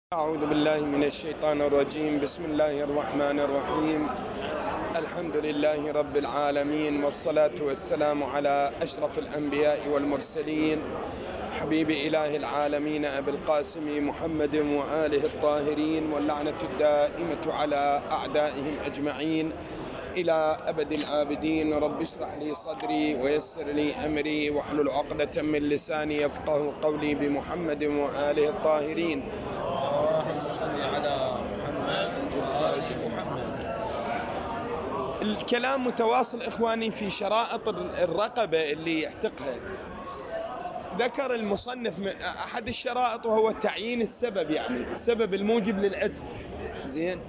أعوذ بالله من الشيطان الرجيم. بسم الله الرحمن الرحيم. الحمد لله رب العالمين، والصلاة والسلام على أشرف الأنبياء والمرسلين، حبيب إله العالمين أبي القاسم محمد وآله الطاهرين، واللعنة الدائمة على أعدائهم أجمعين إلى أبد الآبدين. رب اشرح لي صدري ويسر لي أمري واحلل عقدة من لساني يفقه قولي، بمحمد وآله الطاهرين. صل على محمد وآل محمد. الكلام متواصل إخواني في شرائط الرقبة اللي يعتقها. ذكر المصنف أحد الشرائط وهو تعيين السبب، يعني السبب الموجب للعتق. زين،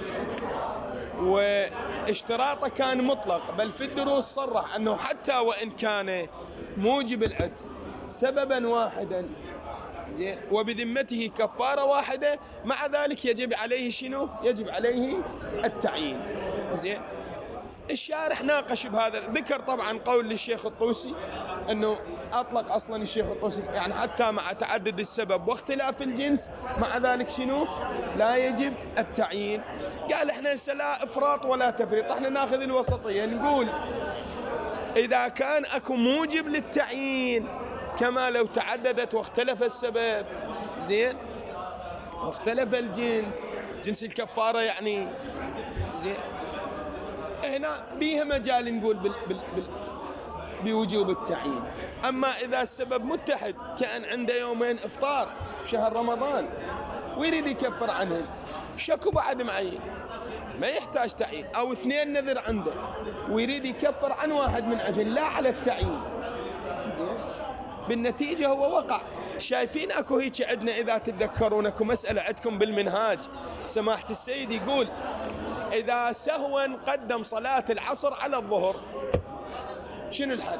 واشتراطه كان مطلق، بل في الدروس صرح أنه حتى وإن كان موجب العتق سببا واحدا وبذمته كفارة واحدة، مع ذلك يجب عليه شنو؟ يجب عليه التعيين. زين، الشارح ناقش بهذا، ذكر طبعا قول للشيخ الطوسي انه اطلق اصلا الشيخ الطوسي يعني حتى مع تعدد السبب واختلاف الجنس، مع ذلك شنو؟ لا يجب التعيين. قال احنا لا افراط ولا تفريط، احنا ناخذ الوسطية، نقول اذا كان اكو موجب للتعيين كما لو تعددت واختلف السبب، زين، واختلف الجنس، جنس الكفارة يعني، زين، هنا بيها مجال نقول بوجوب التعيين. أما إذا السبب متحد، كأن عنده يومين إفطار شهر رمضان ويريد يكفر عنه، شكو بعد معين ما يحتاج تعيين، أو اثنين نذر عنده ويريد يكفر عن واحد من أجل لا على التعيين، بالنتيجة هو وقع. شايفين اكو هيك عندنا، اذا تتذكرون اكو مسألة عندكم بالمنهاج، سماحة السيد يقول اذا سهوا قدم صلاة العصر على الظهر، شنو الحد؟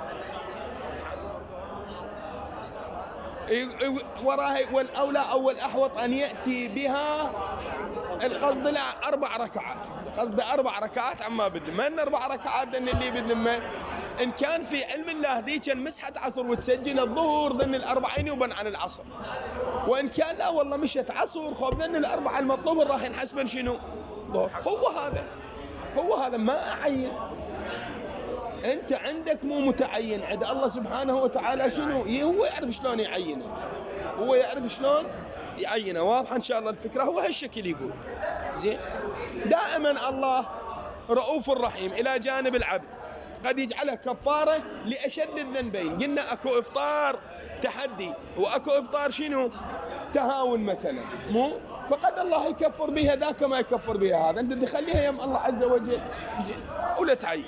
وراها والاولى او الاحوط ان يأتي بها القصد لا 4 ركعات، قصد 4 ركعات عما بدهم، من 4 ركعات لان اللي بدهم إن كان في علم الله ذيك مسحة عصر وتسجل الظهر ضمن الأربعين وبن عن العصر، وإن كان لا والله مشت عصر خوف ضمن الأربعة المطلوب راح ينحسبن شنو؟ ظهر. هو هذا ما أعين. أنت عندك مو متعين، عند الله سبحانه وتعالى شنو؟ هو يعرف شلون يعينه، هو يعرف شلون يعينه. واضح إن شاء الله الفكرة؟ هو هالشكل يقول. زين، دائما الله رؤوف رحيم إلى جانب العبد، قد يجعلها كفارة لأشد الذنبين. قلنا أكو إفطار تحدي وأكو إفطار شنو؟ تهاون مثلا، مو فقد الله يكفر بها ذاك ما يكفر بها هذا، أنت تخليها يم الله عز وجل ولا تعين.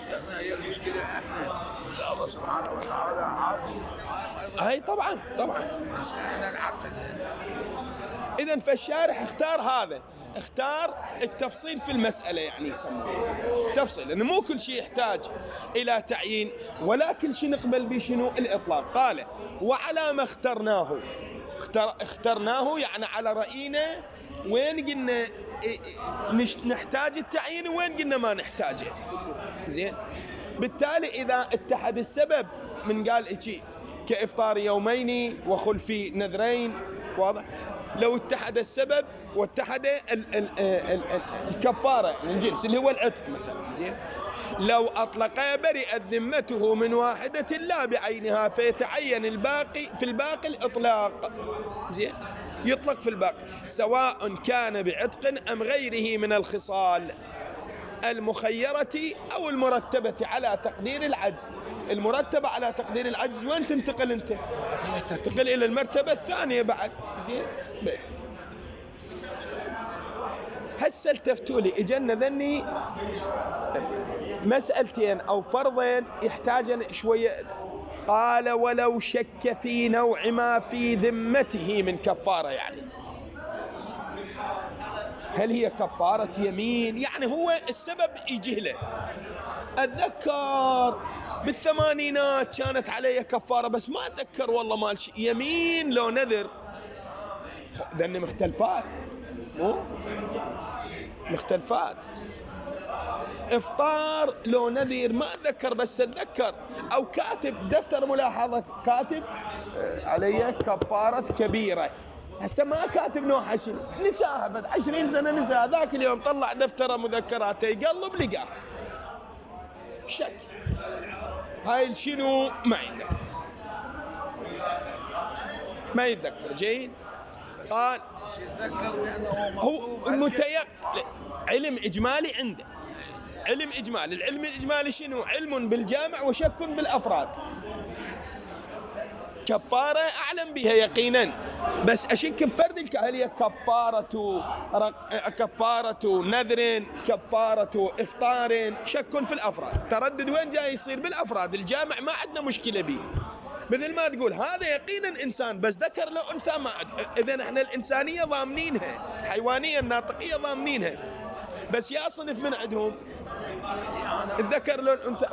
الله سبحانه وتعالى عادل. هاي طبعا إذن فالشارح اختار هذا، اختار التفصيل في المسألة، يعني يسمونه تفصيل، لأنه مو كل شيء يحتاج إلى تعيين، ولا كل شيء نقبل بشنو الإطلاق. قال وعلى ما اخترناه يعني على رأينا، وين قلنا نحتاج التعيين وين قلنا ما نحتاجه. زين، بالتالي إذا اتحد السبب من قال إيشي كإفطار يومين وخلف نذرين، واضح؟ لو اتحد السبب واتحد الكفارة من جنس اللي هو العتق مثلا، زين، لو أطلق برئت ذمته من واحدة لا بعينها، فيتعين الباقي في الباقي الإطلاق. زين، يطلق في الباقي سواء كان بعتق أم غيره من الخصال المخيرة أو المرتبة على تقدير العجز. المرتبة على تقدير العجز وين تنتقل أنت؟ تنتقل إلى المرتبة الثانية بعد. زين، هسه التفتوا لي اجنا ذني مسألتين أو فرضين يحتاجن شوية. قال ولو شك في نوع ما في ذمته من كفارة، يعني هل هي كفارة يمين؟ يعني هو السبب يجهله، أتذكر بالثمانينات كانت علي كفارة بس ما أتذكر والله مال شيء، يمين لو نذر، ذني مختلفات، مو مختلفات. افطار لو نذير ما اتذكر بس اتذكر، او كاتب دفتر ملاحظة كاتب علي كفارة كبيرة، هسه ما كاتب نوع شنو، نساها بعد 20 سنة نساها، ذاك اليوم طلع دفتره مذكراته يقلب لقاه شك. هاي شنو ما يتذكر، ما يتذكر. جيد. قال هو علم إجمالي عنده، علم إجمالي. العلم الإجمالي شنو؟ علم بالجامع وشك بالأفراد. كفارة أعلم بها يقينا، بس أشك بفرد هل هي كفارة نذر، كفارة إفطار، شك في الأفراد. تردد وين جاي يصير؟ بالأفراد. الجامع ما عندنا مشكلة به، مثل ما تقول هذا يقينا إنسان بس ذكر له أنثى ما إذن احنا الإنسانية ضامنينها، حيوانية الناطقية ضامنينها، بس يا صنف من عندهم الذكر له الأنثى.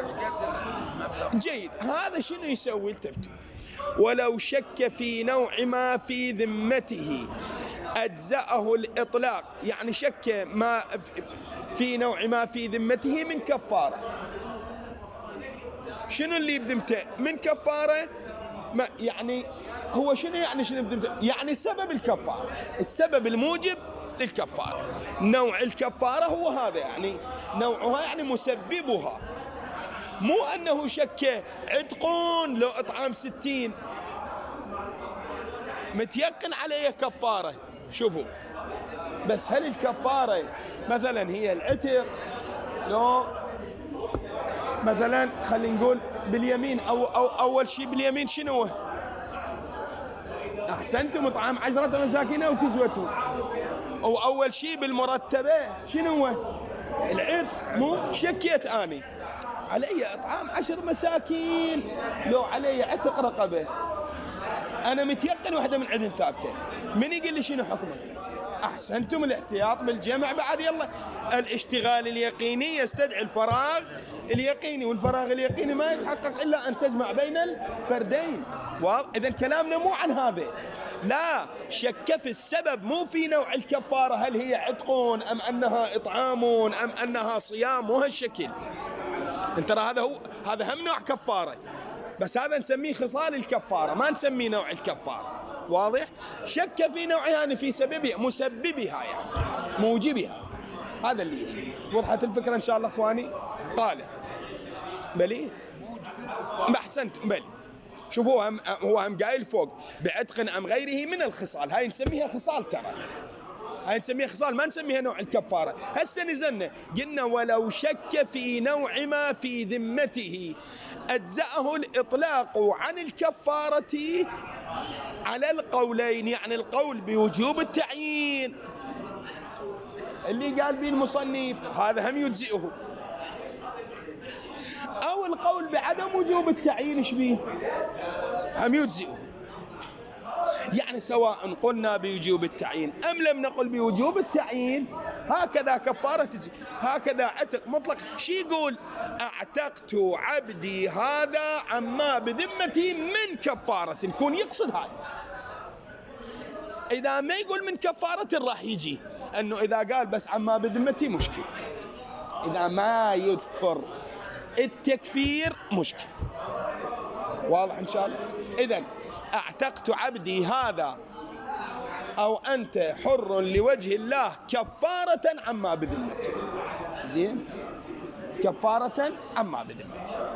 جيد. هذا شنو يسوي؟ التفتي ولو شك في نوع ما في ذمته أجزأه الإطلاق، يعني شك ما في نوع ما في ذمته من كفارة. شنو اللي بذمته من كفارة؟ ما يعني هو شنو يعني شنو بذمته؟ يعني سبب الكفارة، السبب الموجب للكفارة. نوع الكفارة هو هذا، يعني نوعها يعني مسببها، مو أنه شك عتقون لو إطعام 60 متيقن عليه كفارة. شوفوا بس هل الكفارة مثلا هي العتق؟ لو مثلا خلينا نقول باليمين أو أول شيء باليمين شنو؟ أحسنتم، إطعام 10 مساكين أو كسوتهم. أو أول شيء بالمرتبة شنو؟ العتق. مو شكيت أني علي إطعام 10 مساكين لو علي عتق رقبة، أنا متيقن واحدة من عندن ثابتة، من يقول لي شنو حكمه؟ أحسنتم، الاحتياط بالجمع بعد. يلا الاشتغال اليقيني يستدعي الفراغ اليقيني، والفراغ اليقيني ما يتحقق إلا أن تجمع بين الفردين. إذن كلامنا مو عن هذا، لا، شك في السبب مو في نوع الكفارة، هل هي عتقون أم أنها إطعامون أم أنها صيام، مو هالشكل. ترى هذا هم نوع كفارة، بس هذا نسميه خصال الكفارة، ما نسميه نوع الكفارة. واضح؟ شك في نوعها يعني في سببها، مسببها يعني موجبها. هذا اللي وضحت الفكرة إن شاء الله إخواني. قال بلي أحسنت بلي. شوفوا هو هم قايل فوق بعتق أم غيره من الخصال، هاي نسميها خصال. ترى هاي نسميها خصال، ما نسميها نوع الكفارة. هسه نزلنا قلنا ولو شك في نوع ما في ذمته أجزأه الإطلاق عن الكفارة على القولين، يعني القول بوجوب التعيين اللي قال به المصنف هذا هم يجزئه، أو القول بعدم وجوب التعيين إيش بيه هم يجزئه. يعني سواء قلنا بوجوب التعيين أم لم نقل بوجوب التعيين، هكذا كفارة تجي. هكذا عتق مطلق. شي يقول؟ اعتقت عبدي هذا عما بذمتي من كفارة، يكون يقصد هاي. إذا ما يقول من كفارة راح يجي أنه إذا قال بس عما بذمتي مشكل، إذا ما يذكر التكفير مشكل. واضح إن شاء الله؟ إذن اعتقت عبدي هذا أو أنت حر لوجه الله كفارة عما بذمتي. زين، كفارة عما بذمتي.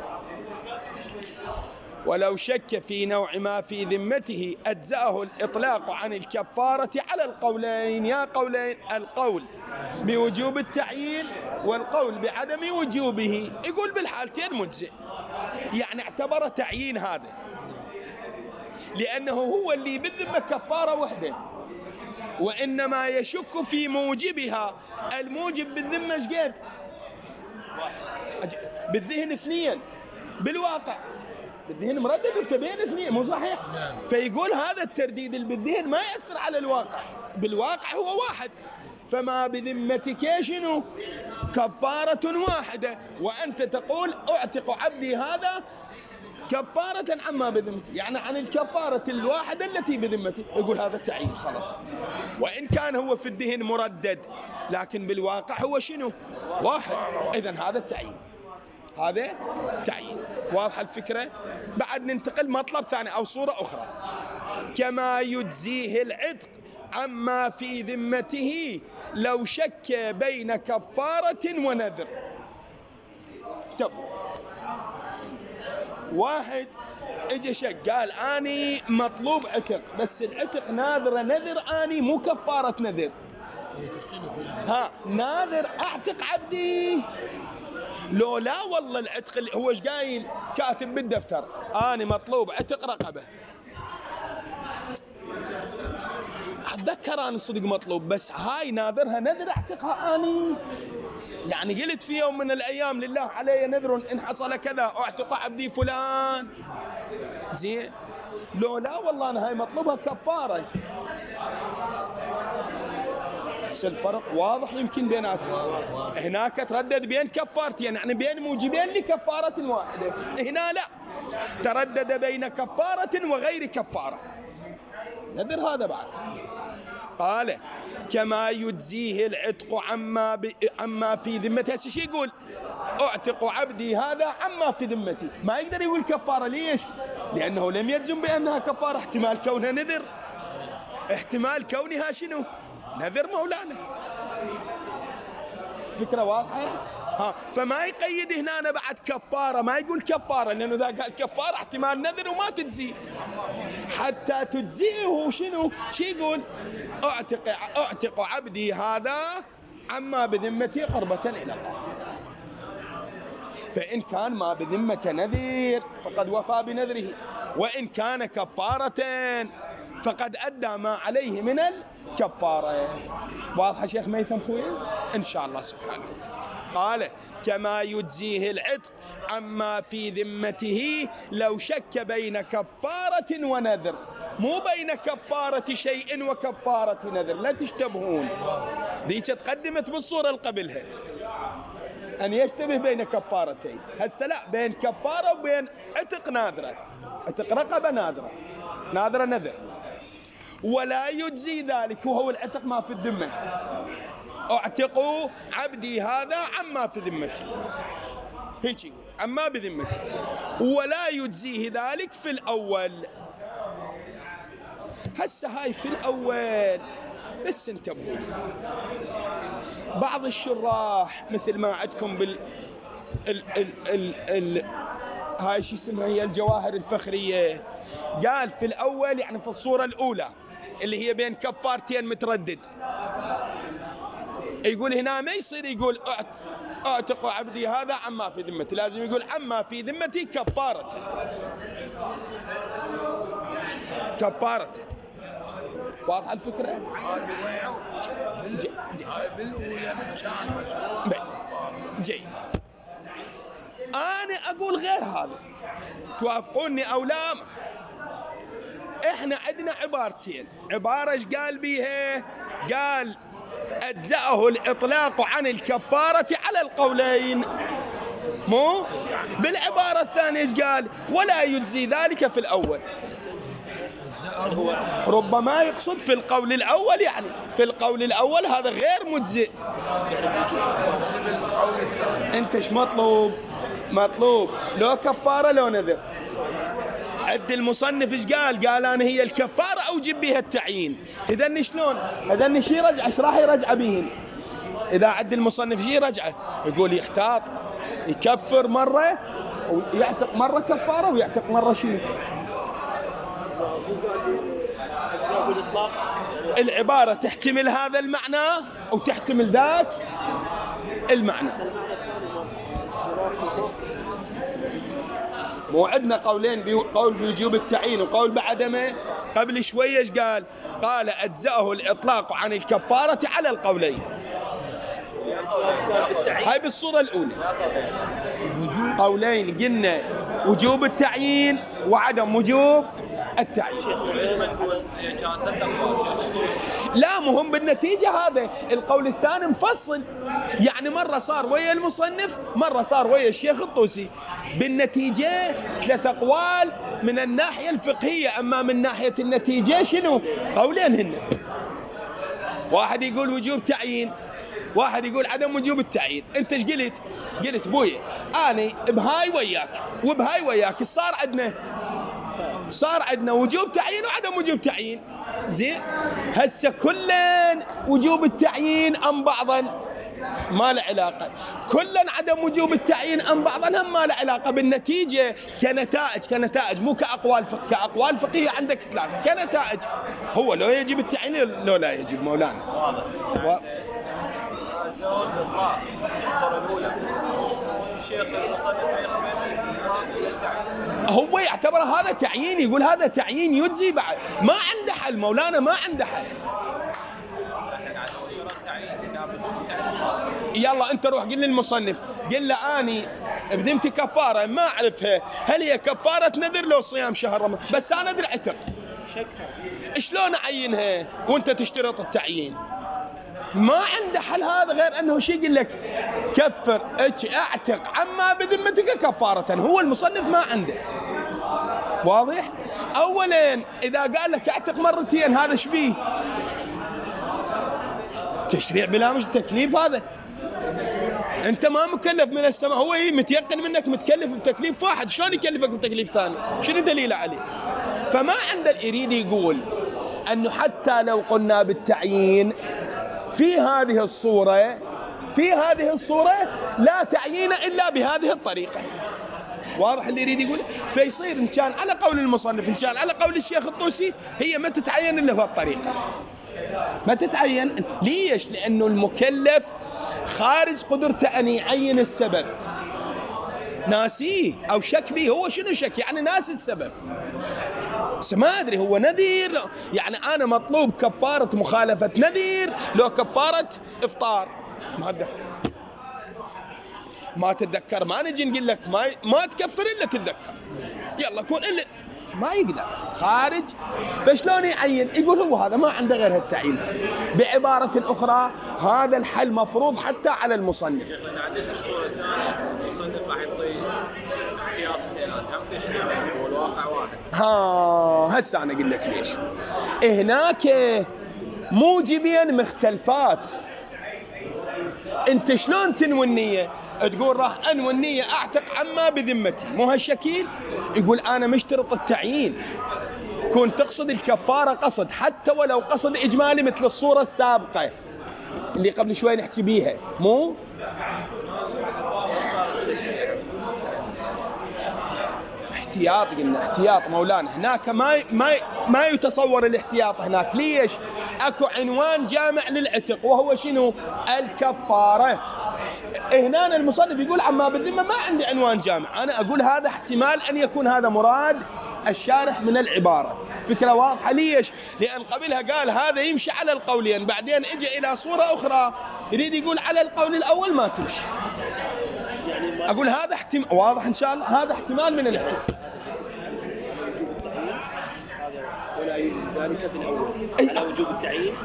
ولو شك في نوع ما في ذمته أجزأه الإطلاق عن الكفارة على القولين. يا قولين، القول بوجوب التعيين والقول بعدم وجوبه. يقول بالحالتين مجزئ، يعني اعتبر تعيين هذا لأنه هو اللي بالذمة كفارة وحده، وإنما يشك في موجبها. الموجب بالذمة ايش قد؟ بالذهن 2، بالواقع بالذهن مردد وبين 2، مو صحيح؟ فيقول هذا الترديد اللي بالذهن ما يأثر على الواقع، بالواقع هو واحد. فما بذمتك شنو؟ كفارة واحدة، وأنت تقول أعتق عبدي هذا كفارة عما بذمتي، يعني عن الكفارة الواحدة التي بذمتي. يقول هذا تعيين خلاص، وإن كان هو في الذهن مردد لكن بالواقع هو شنو؟ واحد. إذن هذا التعيين، هذا تعيين. واضح الفكرة؟ بعد ننتقل مطلب ثاني أو صورة أخرى. كما يجزيه العتق عما في ذمته لو شك بين كفارة ونذر. طب واحد اجى شك قال اني مطلوب عتق، بس العتق ناذر نذر اني مو كفارة نذر. ناذر اعتق عبدي، لو لا والله العتق هو ايش قايل كاتب بالدفتر اني مطلوب عتق رقبة. اتذكر اني صدق مطلوب، بس هاي ناذرها نذر اعتقها اني، يعني قلت في يوم من الايام لله علي نذر ان حصل كذا اعتق عبدي فلان، زين لو لا والله انا هاي مطلوبها كفارة. الفرق واضح يمكن بيناتهم. هناك تردد بين كفارتين، يعني بين موجبين لكفارة واحدة، هنا لا، تردد بين كفارة وغير كفارة. نذر هذا بعد. قال كما يجزيه العتق عما في ذمته. شو يقول؟ اعتق عبدي هذا عما في ذمتي، ما يقدر يقول كفارة. ليش؟ لأنه لم يجزم بأنها كفارة، احتمال كونها نذر، احتمال كونها شنو؟ نذر مولانا. فكرة واضحة؟ فما يقيد هنا أنا بعد كفارة، ما يقول كفارة، لأنه إذا قال كفارة احتمال نذر وما تجزي، حتى تجزيه شنو؟ شو يقول؟ اعتق عبدي هذا عما بذمتي قربة إلى الله. فإن كان ما بذمة نذير فقد وفى بنذره، وإن كان كفارة فقد أدى ما عليه من الكفارة. واضح شيخ ميثم خويا؟ إن شاء الله سبحانه وتعالى. قال كما يجزيه العتق عما في ذمته لو شك بين كفارة ونذر، مو بين كفارة شيء وكفارة نذر، لا تشتبهون. ذيك تقدمت بالصورة اللي قبلها أن يشتبه بين كفارتين، هسه لا، بين كفارة وبين عتق نادرة، عتق رقبة نادرة، نادرة نذر. ولا يجزي ذلك، وهو العتق ما في الذمة. اعتقوا عبدي هذا عما في ذمتي، هيك عما بذمتي، ولا يجزيه ذلك في الأول. هسه هاي في الأول بس انتبهوا. بعض الشراح مثل ما عندكم هاي شو اسمها هي الجواهر الفخرية، قال في الأول يعني في الصورة الأولى اللي هي بين كفارتين متردد، يقول هنا ما يصير يقول اعتق عبدي هذا عما في ذمتي، لازم يقول عما في ذمتي كفارة. كفارة. واضح الفكرة؟ جيد. أنا أقول غير هذا، توافقوني أو لا؟ إحنا عندنا عبارتين. عبارة إيش قال بيها؟ قال أجزأه الإطلاق عن الكفارة على القولين، مو بالعبارة الثانية إيش قال؟ ولا يجزي ذلك في الأول. ربما يقصد في القول الأول، يعني في القول الأول هذا غير مجزئ. أنت إيش مطلوب؟ مطلوب لو كفارة لو نذر. عد المصنف إيش قال؟ قال أنا هي الكفارة أوجب بها التعيين. إذن شلون؟ إذن شي رجع، إيش راح يرجع بهن؟ إذا عد المصنف شي رجعه، يقول يحتاط، يكفر مرة ويعتق مرة كفارة ويعتق مرة شيء. العبارة تحتمل هذا المعنى وتحتمل ذاك المعنى. مو عندنا قولين، قول بوجوب التعيين وقول بعدمه. قبل شوية ايش قال؟ قال أجزأه الإطلاق عن الكفارة على القولين. هاي بالصورة الأولى قولين، قلنا وجوب التعيين وعدم وجوب التعيين. لا مهم بالنتيجة، هذا القول الثاني مفصل، يعني مرة صار ويا المصنف مرة صار ويا الشيخ الطوسي. بالنتيجة 3 أقوال من الناحية الفقهية، أما من ناحية النتيجة شنو؟ قولين هن، واحد يقول وجوب تعيين، واحد يقول عدم وجوب التعيين. انت ايش قلت؟ قلت بويا انا بهاي وياك وبهاي وياك، صار عندنا صار عندنا وجوب تعيين وعدم وجوب تعيين. زين هسه كلن وجوب التعيين ام بعضا ما له علاقه، كلن عدم وجوب التعيين ام بعضا هم ما له علاقه بالنتيجه كنتائج مو كاقوال فقهيه عندك ثلاثه كنتائج. هو لو يجب التعيين لو لا يجب مولانا. واضح. جواب الإطلاق الصورة الأولى الشيخ المصنف هو يعتبر هذا تعيين، يقول هذا تعيين يجزي بعد، ما عنده حل مولانا، ما عنده حل. يلا انت روح قل للمصنف، قل له اني بذمتي كفاره ما اعرفها، هل هي كفاره نذر لو صيام شهر رمضان؟ بس انا ادري عتق، شلون اعينها وانت تشترط التعيين؟ ما عنده حل هذا غير انه شيء يقول لك كفر اعتق عما بذمتك كفاره. هو المصنف ما عنده. واضح؟ اولا اذا قال لك اعتق مرتين هذا شبيه؟ تشريع بلا مش تكليف. هذا انت ما مكلف من السماء، هو متيقن منك متكلف بتكليف واحد، شلون يكلفك بتكليف ثاني؟ شنو دليله عليه؟ فما عنده يريد يقول انه حتى لو قلنا بالتعيين في هذه الصورة لا تعيين إلا بهذه الطريقة. واضح اللي يريد يقول؟ فيصير إن كان على قول المصنف إن كان على قول الشيخ الطوسي هي ما تتعين إلا بهالطريقة، ما تتعين. ليش؟ لأنه المكلف خارج قدرته أن يعين السبب، ناسيه أو شك به. هو شنو شك؟ يعني ناس السبب، بس ما أدري هو نذير يعني أنا مطلوب كفارة مخالفة نذير لو كفارة إفطار. ما تتذكر ما نجي نقول لك ما تكفر إلا تتذكر، يلا كون إلا ما يقدر خارج. فشلون يعين؟ يقول هو هذا ما عنده غير هالتعيين. بعبارة أخرى هذا الحل مفروض حتى على المصنف. هسه أنا أقول لك ليش. هناك موجبين مختلفات. أنت شلون تنوي النية؟ تقول راح أنوي النية أعتق عما بذمتي، مو هالشكيل؟ يقول أنا مشترط التعيين، كون تقصد الكفارة قصد حتى ولو قصد إجمالي مثل الصورة السابقة اللي قبل شوي نحكي بيها. مو احتياط، قلنا احتياط مولانا. هناك ما يتصور الاحتياط هناك. ليش؟ اكو عنوان جامع للعتق وهو شنو؟ الكفارة. هنا المصنف يقول عما بالذمة ما عندي عنوان جامع. انا اقول هذا احتمال ان يكون هذا مراد الشارح من العبارة. فكرة واضحة. ليش؟ لأن قبلها قال هذا يمشي على القولين، بعدين اجى إلى صورة أخرى يريد يقول على القول الأول ما تمشي. أقول هذا احتمال واضح إن شاء الله، هذا احتمال من الاحتمال. ولا يجزي ذلك في الأول على وجوب التعيين.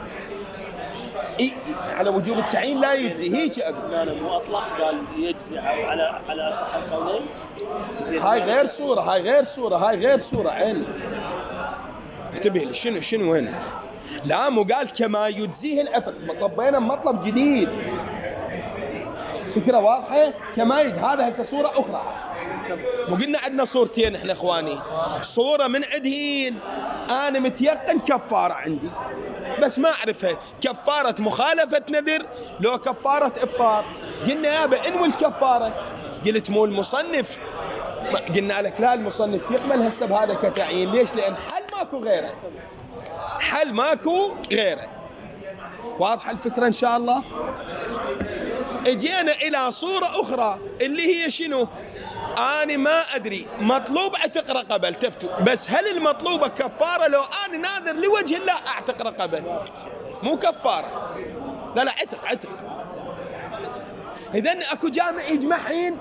على وجوب التعيين لا يجزي. هيك أقول. لا مو أطلق، قال يجزي على القولين. هاي غير صورة عين. انتبه لي شنو هنا. لا مو قال كما يجزيه العتق، طبينا مطلب جديد. فكرة واضحة. كما يجزي هذا هسه صورة أخرى. مو قلنا عندنا صورتين احنا اخواني؟ صورة من عدهين انا متيقن كفارة عندي بس ما اعرفها، كفارة مخالفة نذر لو كفارة افطار. قلنا يابا انوي الكفارة، قلت مو المصنف. قلنا لك لا، المصنف يقبل هسه بهذا كتعيين. ليش؟ لان حل ماكو غيره. واضحة الفكرة ان شاء الله. اجينا الى صورة اخرى اللي هي شنو؟ أنا ما أدري مطلوب أعتق رقبة، التفتوا بس هل المطلوبة كفارة؟ لو أنا ناذر لوجه الله أعتق رقبة مو كفارة، لا عتق. إذن أكو جامع يجمعين.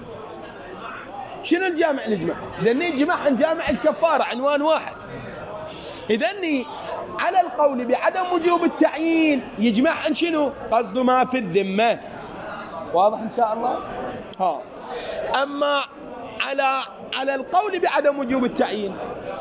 شنو الجامع اللي يجمع؟ لأن يجمعن جامع الكفارة عنوان واحد. إذن على القول بعدم وجوب التعيين يجمعن شنو؟ قصد ما في الذمة. واضح إن شاء الله؟ أما على القول بعدم وجوب التعيين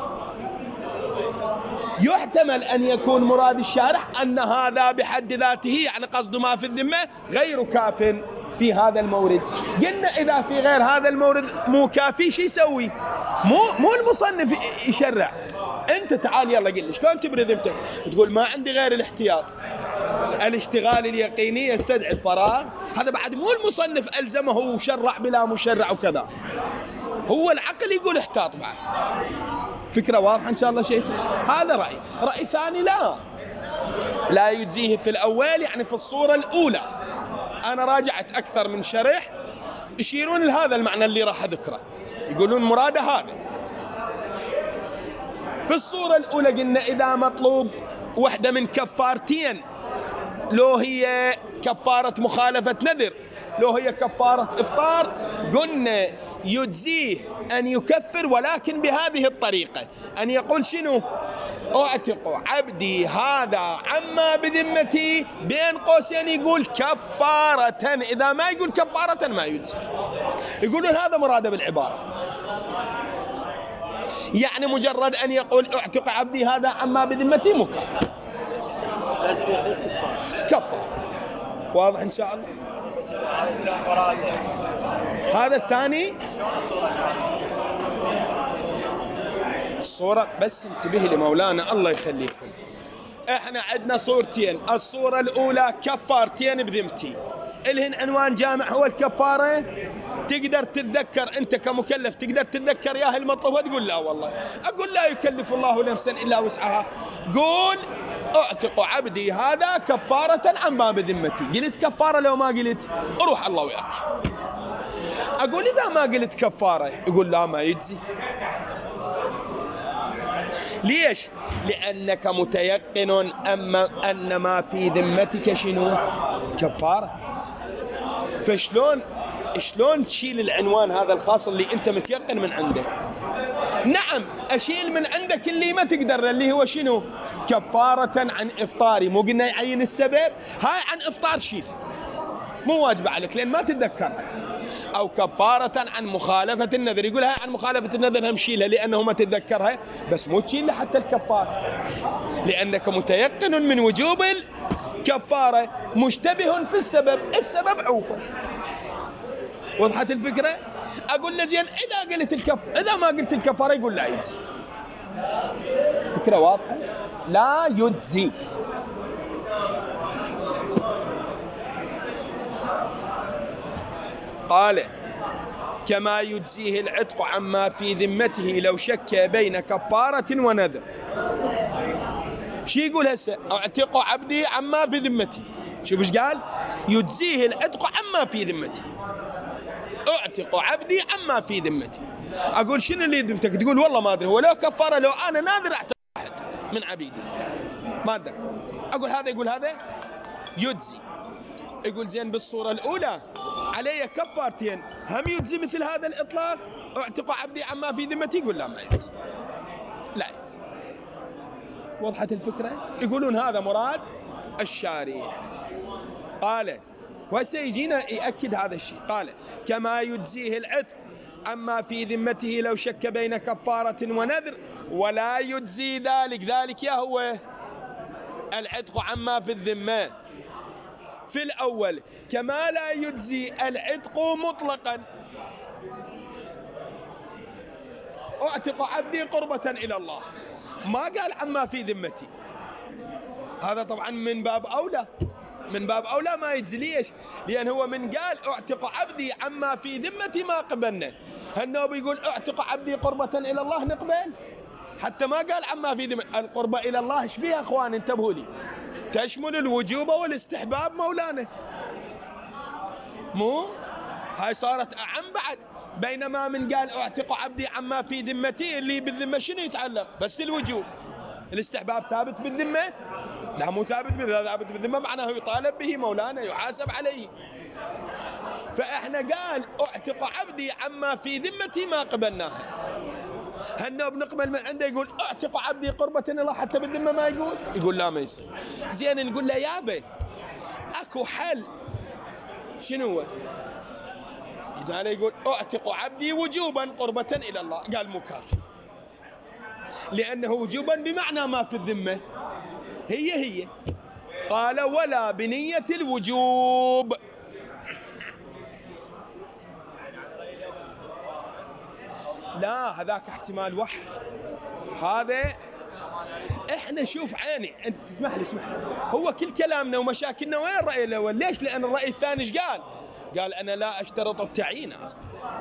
يحتمل أن يكون مراد الشارح أن هذا بحد ذاته يعني قصد ما في الذمة غير كاف. في هذا المورد. قلنا إذا في غير هذا المورد مو كافي شو يسوي؟ مو المصنف يشرع. أنت تعال يلا قل لي شلون تبري ذمتك؟ تقول ما عندي غير الاحتياط، الاشتغال اليقيني يستدعي الفراغ. هذا بعد مو المصنف ألزمه وشرع بلا مشرع وكذا، هو العقل يقول احتاط بعد. فكرة واضحة إن شاء الله شيخ؟ هذا رأي ثاني لا يجزيه في الأول، يعني في الصورة الأولى. أنا راجعت أكثر من شرح يشيرون لهذا المعنى اللي راح أذكره، يقولون مراده هذا. في الصورة الأولى قلنا إذا مطلوب واحدة من كفارتين، لو هي كفارة مخالفة نذر لو هي كفارة إفطار، قلنا يجزيه أن يكفر، ولكن بهذه الطريقة، أن يقول شنو؟ أعتق عبدي هذا عما بذمتي، بين قوسين يقول كفارة. إذا ما يقول كفارة ما يجزي. يقولون هذا مراد بالعبارة، يعني مجرد أن يقول أعتق عبدي هذا عما بذمتي مكفر. كفر. واضح إن شاء الله؟ هذا الثاني الصورة. بس انتبه لي مولانا الله يخليكم، احنا عندنا صورتين. الصورة الأولى كفارتين بذمتي، الهن عنوان جامع هو الكفارة. تقدر تتذكر أنت كمكلف، تقدر تتذكر يا المطلوب؟ تقول لا والله. أقول لا يكلف الله نفسا إلا وسعها. قول أعتق عبدي هذا كفارة عما بذمتي. قلت كفارة لو ما قلت أروح الله وياك. أقول إذا ما قلت كفارة، يقول لا ما يجزي. ليش؟ لأنك متيقن أن ما في ذمتك شنو؟ كفارة. فشلون تشيل العنوان هذا الخاص اللي أنت متيقن من عنده؟ نعم أشيل من عندك اللي ما تقدر، اللي هو شنو؟ كفارة عن إفطاري. مو قلنا يعين السبب؟ هاي عن إفطار شيل، مو واجب عليك لأن ما تتذكر. أو كفارة عن مخالفة النذر، يقول هاي عن مخالفة النذر هم شيلها لأنه ما تتذكرها، بس مو تشيل حتى الكفارة، لأنك متيقن من وجوب الكفارة، مشتبه في السبب عوفة. وضحت الفكرة؟ أقول له زين إذا قلت إذا ما قلت الكفارة، يقول لا يجزي. فكرة واضحة؟ لا يجزي. قال كما يجزيه العتق عما في ذمته لو شك بين كفارة ونذر. شو يقول هسه؟ اعتق عبدي عما في ذمتي. شوف ايش قال؟ يجزيه العتق عما في ذمتي. اعتق عبدي عما في ذمتي. اقول شنو اللي ذمتك؟ تقول والله ما ادري، هو لو كفاره لو انا ناذر اعتق واحد من عبيدي ما ادري. اقول هذا يقول هذا يجزي. يقول زين بالصورة الأولى علي كفارتين، هم يجزي مثل هذا الإطلاق؟ اعتق عبدي عما في ذمتي؟ يقول لا ما يجزي، لا يجزي. وضحت الفكرة؟ يقولون هذا مراد الشارح. قال وسيجينا يأكد هذا الشيء. قال كما يجزيه العتق عما في ذمته لو شك بين كفارة ونذر، ولا يجزي ذلك يا هو العتق عما في الذمة في الأول، كما لا يجزي العتق مطلقا. اعتق عبدي قربة إلى الله، ما قال عما في ذمتي. هذا طبعا من باب أولى ما يجزي. ليش؟ لأن هو من قال اعتق عبدي عما في ذمتي ما قبلنا. هالنوب يقول اعتق عبدي قربة إلى الله نقبل، حتى ما قال عما في ذمتي. القربة إلى الله ايش فيها اخوان؟ انتبهوا لي، تشمل الوجوب والاستحباب مولانا، مو هاي صارت أعم بعد. بينما من قال اعتق عبدي عما في ذمتي، اللي بالذمة شنو يتعلق؟ بس الوجوب. الاستحباب ثابت بالذمة؟ لا مو ثابت بالذمة. ثابت بالذمة معناه يطالب به مولانا، يحاسب عليه. فإحنا قال اعتق عبدي عما في ذمتي ما قبلناها. هالنوب نقبل من عنده يقول اعتق عبدي قربة الله حتى بالذمة ما يقول لا ما يصير. زين نقول له يابا اكو حل. شنو هو؟ إذا يقول اعتق عبدي وجوبا قربة إلى الله، قال مكافئ، لأنه وجوبا بمعنى ما في الذمة هي. قال ولا بنية الوجوب. لا هذاك احتمال واحد. هذا احنا شوف عيني، انت اسمح لي هو كل كلامنا ومشاكلنا وين الرأي الاول؟ ليش؟ لان الرأي الثاني ايش قال؟ قال انا لا اشترط التعيين اصلا.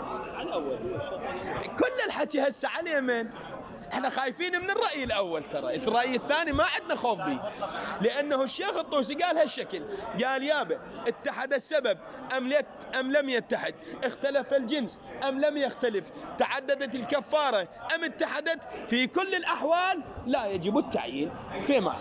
كل الحكي هسه عن يمين، احنا خايفين من الرأي الاول. ترى الرأي الثاني ما عندنا خوف به، لانه الشيخ الطوسي قال هالشكل، قال يابا اتحد السبب ام لم يتحد، اختلف الجنس ام لم يختلف، تعددت الكفارة ام اتحدت، في كل الاحوال لا يجب التعيين في مال.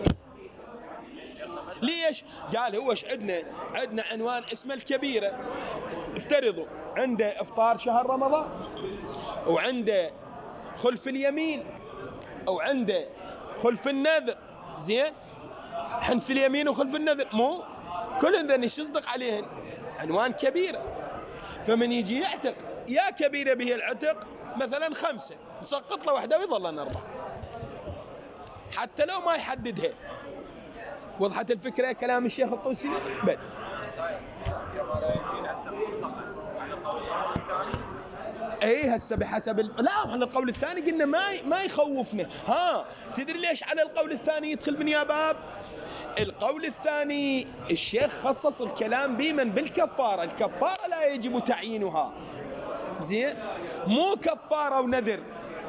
ليش؟ قال هو عندنا عنوان اسمه الكبيرة. افترضوا عنده افطار شهر رمضان، وعنده خلف اليمين، او عنده خلف النذر. زين، حنف اليمين وخلف النذر مو كل ذن يصدق عليهن عنوان كبيرة. فمن يجي يعتق يا كبيرة به العتق مثلا 5، يسقط له واحدة ويظل 4 حتى لو ما يحددها. وضحت الفكرة كلام الشيخ الطوسي؟ بل ايه هسه بحسب لا على القول الثاني قلنا ما يخوفنا. تدري ليش على القول الثاني يدخل من يا باب؟ القول الثاني الشيخ خصص الكلام بمن بالكفارة. الكفارة لا يجب تعيينها، زين، مو كفارة ونذر.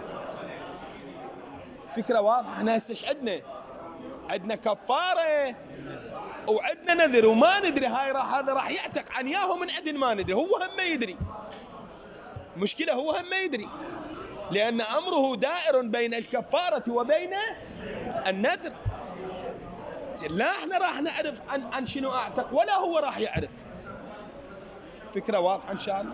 فكرة واضحة. احنا هسه عندنا كفارة وعندنا نذر، وما ندري هذا راح يعتق عن ياهو من عدن، ما ندري. هو هم ما يدري، مشكلة هو هم ما يدري، لأن أمره دائر بين الكفارة وبين النذر. لا احنا راح نعرف عن شنو اعتق، ولا هو راح يعرف. فكرة واضحة ان شاء الله.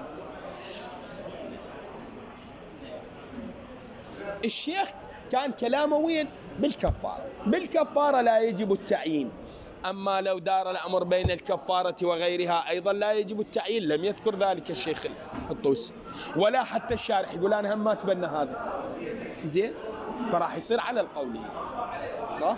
الشيخ كان كلامه وين؟ بالكفارة لا يجب التعيين. أما لو دار الأمر بين الكفارة وغيرها أيضا لا يجب التعيين، لم يذكر ذلك الشيخ الطوسي ولا حتى الشارح. يقول أنا هم ما تبنى هذا. زين، فراح يصير على القولي. صح؟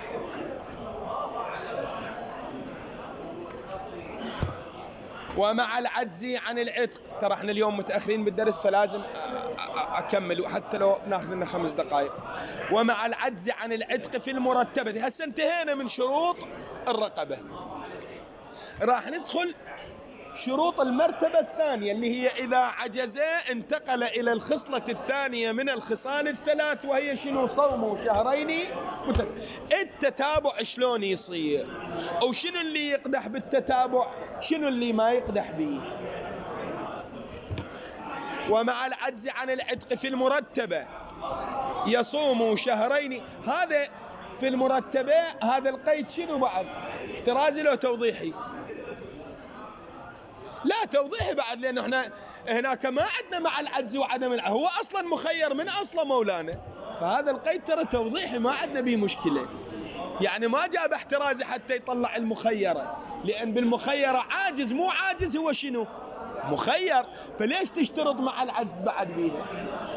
ومع العجز عن العتق. ترى احنا اليوم متأخرين بالدرس فلازم أكمل حتى لو ناخذ لنا 5 دقائق. ومع العجز عن العتق في المرتبة. هسه انتهينا من شروط الرقبة، راح ندخل شروط المرتبة الثانية اللي هي إذا عجز انتقل إلى الخصلة الثانية من الخصال الثلاث، وهي شنو؟ صوم شهرين التتابع شلون يصير، أو شنو اللي يقدح بالتتابع، شنو اللي ما يقدح به. ومع العجز عن العتق في المرتبة يصوم شهرين. هذا في المرتبة، هذا القيد شنو بعد؟ احترازي لو توضيحي؟ لا توضيحي بعد، لأنه احنا هناك ما عندنا مع العجز وعدم العجز، هو أصلا مخير من أصلا مولانا. فهذا القيد ترى توضيحي ما عندنا به مشكلة. يعني ما جاب احترازي حتى يطلع المخيرة، لأن بالمخيرة عاجز مو عاجز هو شنو؟ مخير. فليش تشترط مع العجز بعد بيها؟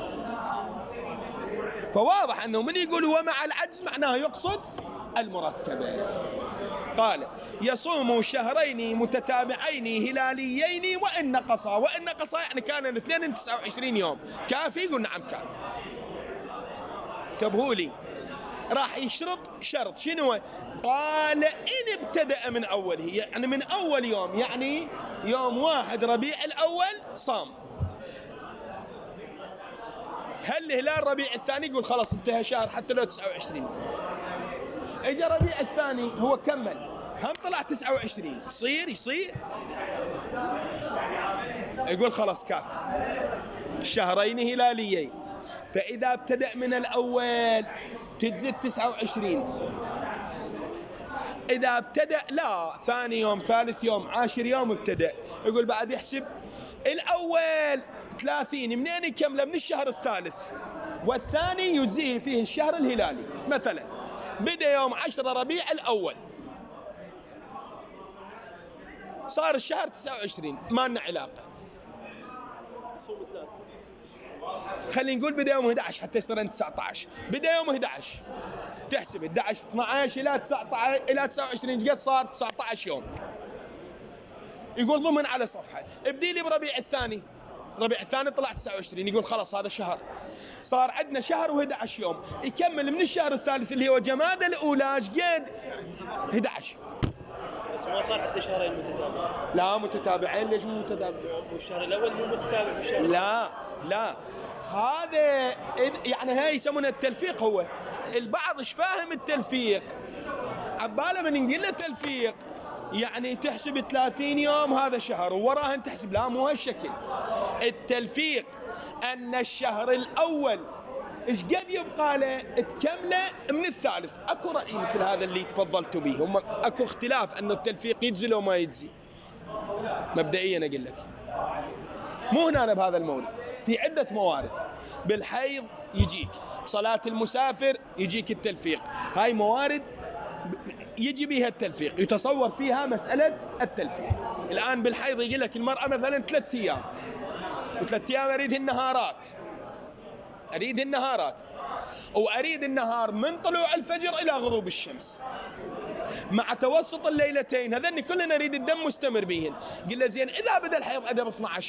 فواضح أنه من يقول هو مع العجز معناه يقصد المرتبة. قال يصوم شهرين متتابعين هلاليين وإن نقصا يعني كان الاثنين 29 يوم. كافي؟ يقول نعم كافي. انتبهوا لي، راح يشرط شرط شنو؟ قال إن ابتدأ من أوله، يعني من أول يوم، يعني يوم 1 ربيع الأول صام. هل هلال ربيع الثاني يقول خلاص انتهى شهر حتى لو 29. اجى ربيع الثاني هو كمل، هم طلع 29، يصير يقول خلاص كافي شهرين هلاليين. فإذا ابتدأ من الأول تجزي 29. إذا ابتدأ لا ثاني يوم ثالث يوم 10 يوم ابتدأ، يقول بعد يحسب الأول 30 منين يكمله؟ من الشهر الثالث، والثاني يجزيه فيه الشهر الهلالي. مثلا بدأ يوم 10 ربيع الأول، صار الشهر 29، ما لنا علاقة. خلينا نقول بدأ يوم 11 حتى يصير 19. بدأ يوم 11 تحسب 11 12 إلى 19 إلى 29 ايش قد صار؟ 19 يوم. يقول ضمن على صفحة ابدي لي بربيع الثاني ربيع الثاني طلع 29، يقول خلاص هذا شهر، صار عندنا شهر و11 يوم، يكمل من الشهر الثالث اللي هو جمادى الأولى ايش قد 11. بس ما صار حتى شهرين متتابعين. لا متتابعين، ليش مو متتابعين؟ والشهر الاول مو متتابع بالشهر. لا هذا يعني هاي يسمونه التلفيق. هو البعض ايش فاهم التلفيق، عباله من نقول له تلفيق يعني تحسب 30 يوم هذا شهر ووراها انت تحسب، لا مو هالشكل. التلفيق ان الشهر الاول ايش قد يبقى له تكمله من الثالث. اكو رأي مثل هذا اللي تفضلت به، هم اكو اختلاف انه التلفيق يجزي لو ما يجزي. مبدئيا اقول لك مو هنا بهذا المولد، في عدة موارد. بالحيض يجيك، صلاة المسافر يجيك التلفيق، هاي موارد يجي بها التلفيق، يتصور فيها مسألة التلفيق. الآن بالحيض يجي لك المرأة مثلا 3 أيام، و3 أيام أريد النهارات، وأريد النهار من طلوع الفجر إلى غروب الشمس مع توسط الليلتين، هذني كلنا نريد الدم مستمر بيهن. قل له زين إذا بدأ الحيض عدد 12،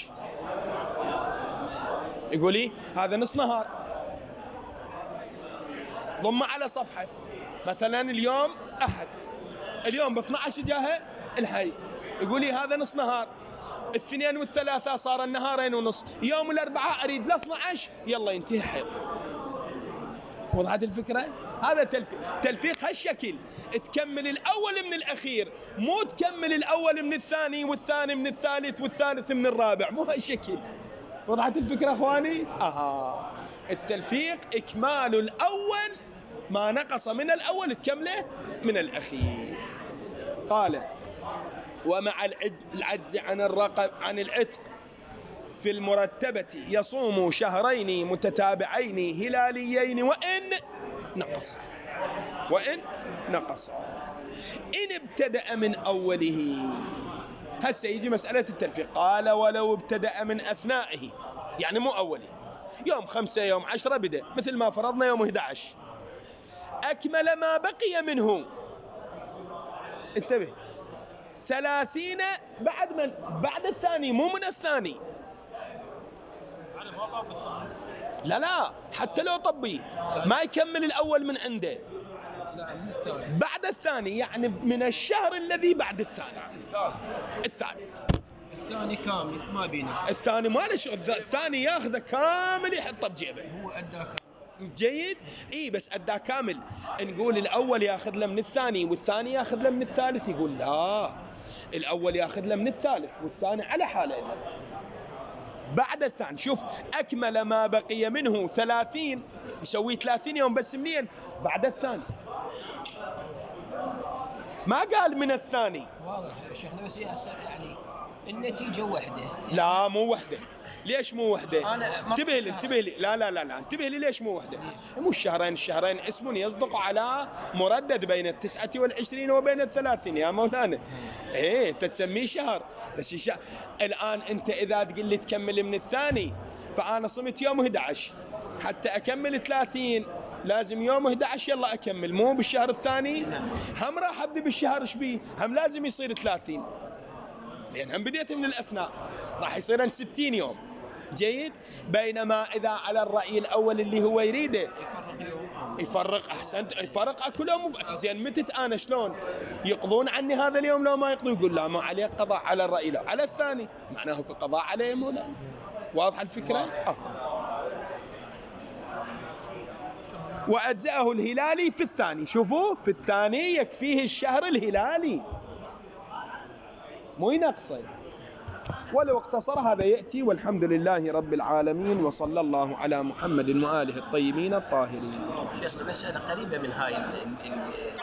يقول لي هذا نص نهار، ضمه على صفحة مثلا اليوم أحد، اليوم ب 12 جاهه الحي، يقول لي هذا نص نهار. الاثنين والثلاثاء صار النهارين ونص، يوم الأربعاء أريد ل 12 يلا ينتهي حيض. وضحت الفكرة؟ هذا تلفيق هالشكل، تكمل الأول من الأخير، مو تكمل الأول من الثاني والثاني من الثالث والثالث من الرابع، مو هالشكل. وضحت الفكرة أخواني؟ التلفيق إكمال الأول، ما نقص من الأول تكمله من الأخير. قال ومع العجز عن العتق في المرتبة يصوم شهرين متتابعين هلاليين وإن نقص إن ابتدأ من أوله. هسه يجي مسألة التلفيق. قال ولو ابتدأ من أثنائه، يعني مو أوله، يوم 5 يوم 10 بدأ، مثل ما فرضنا يوم 11، أكمل ما بقي منه، انتبه، 30 بعد الثاني، مو من الثاني. لا حتى لو طبي ما يكمل الأول من عنده، بعد الثاني، يعني من الشهر الذي بعد الثالث الثاني كامل ما بينه، الثاني ما له شغل، الثاني ياخذه كامل يحطه بجيبه. هو أدى جيد، بس أدى كامل. نقول الأول ياخذ له من الثاني والثاني ياخذ له من الثالث، يقول لا، الأول ياخذ له من الثالث والثاني على حاله بعد الثاني. شوف أكمل ما بقي منه 30، يسوي 30 يوم بس منين؟ بعد الثاني، ما قال من الثاني. واضح شيخنا، بس يعني النتيجة وحدة. لا مو وحدة. ليش مو وحدة؟ انتبه لي لا انتبه لي، ليش مو وحدة؟ مو الشهرين اسم يصدق على مردد بين 29 وبين 30 يا مولانا. انت تسميه شهر، بس الآن انت إذا تقول لي تكمل من الثاني، فأنا صمت يوم 11 حتى أكمل 30 لازم يوم 11 يلا أكمل، مو بالشهر الثاني. هم راح أبدي بالشهر شبيه، هم لازم يصير 30، لأن هم بديت من الأثناء، راح يصير 60 يوم. جيد. بينما إذا على الرأي الأول اللي هو يريده يفرق، أحسنت، يفرق أكل يوم. زين متت أنا شلون يقضون عني هذا اليوم؟ لو ما يقضوا يقول لا ما عليه قضاء على الرأي، لا على الثاني، معناه قضاء عليه مولانا. واضح الفكرة؟ وأجزأه الهلالي في الثاني. شوفوا في الثاني يكفيه الشهر الهلالي مو ينقصه. ولو اقتصر هذا يأتي. والحمد لله رب العالمين، وصلى الله على محمد وآله الطيبين الطاهرين. شيخنا مسألة قريبة من هاي